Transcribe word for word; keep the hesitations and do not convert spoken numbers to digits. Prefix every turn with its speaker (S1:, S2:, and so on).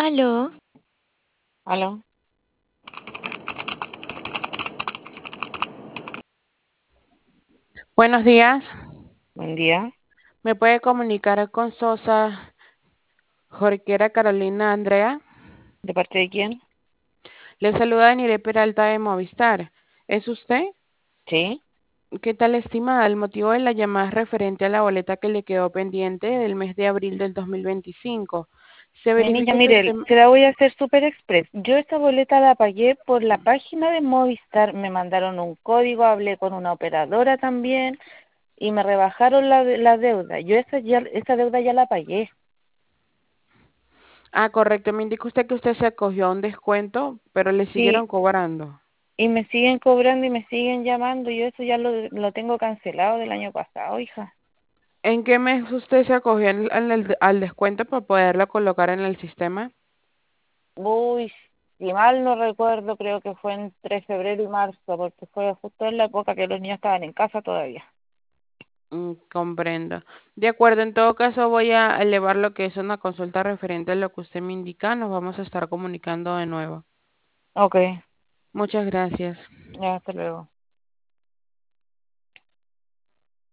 S1: Aló,
S2: Aló,
S3: Buenos días.
S2: buen día.
S3: ¿Me puede comunicar con Sosa Jorquera Carolina Andrea?
S2: ¿De parte de quién?
S3: Le saluda Nire Peralta de Movistar. ¿Es usted?
S2: Sí.
S3: ¿Qué tal, estimada? El motivo de la llamada es referente a la boleta que le quedó pendiente del mes de abril del dos mil veinticinco. Se
S2: Mi niña,
S3: verifica que usted...
S2: mire, se la voy a hacer super express. Yo esta boleta la pagué por la página de Movistar. Me mandaron un código, hablé con una operadora también y me rebajaron la, de- la deuda. Yo esa, ya, esa deuda ya la pagué.
S3: Ah, correcto. Me indica usted que usted se acogió a un descuento, pero le
S2: Sí,
S3: siguieron cobrando.
S2: y me siguen cobrando y me siguen llamando. Yo eso ya lo, lo tengo cancelado del año pasado, hija.
S3: ¿En qué mes usted se acogió al, al al descuento para poderlo colocar en el sistema?
S2: Uy, si mal no recuerdo, creo que fue entre febrero y marzo, porque fue justo en la época que los niños estaban en casa todavía.
S3: Mm, comprendo. De acuerdo, en todo caso voy a elevar lo que es una consulta referente a lo que usted me indica. Nos vamos a estar comunicando de nuevo.
S2: Ok,
S3: Muchas gracias.
S2: ya, hasta luego.